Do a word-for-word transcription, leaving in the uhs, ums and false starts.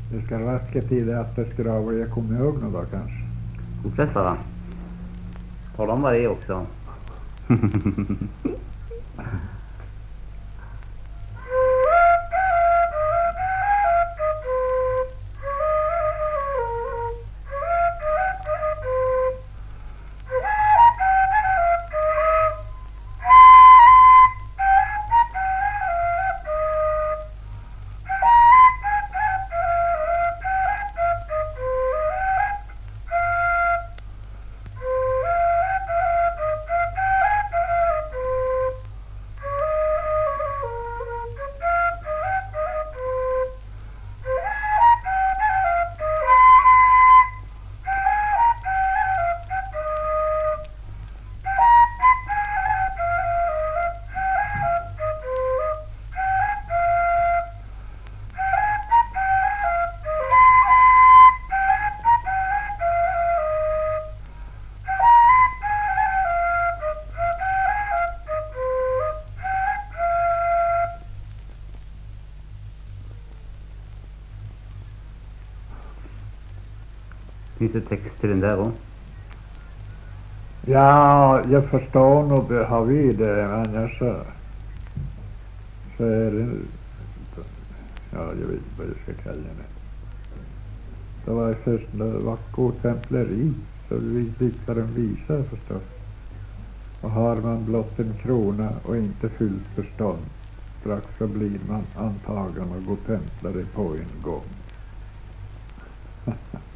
Det ska raska till det att det ska vara jag kommer ihåg något då kanske. Fortsätta va? Tala om vad det är också. Finns det text till den där då? Ja, jag förstår nog det har vi det, men jag så, så är det, ja, jag vet inte vad jag ska kalla det. Det var först när det var god templeri, så vi fick en visa förstås. Och har man blott en krona och inte fullt förstånd, strax så blir man antagen och går templare på en gång.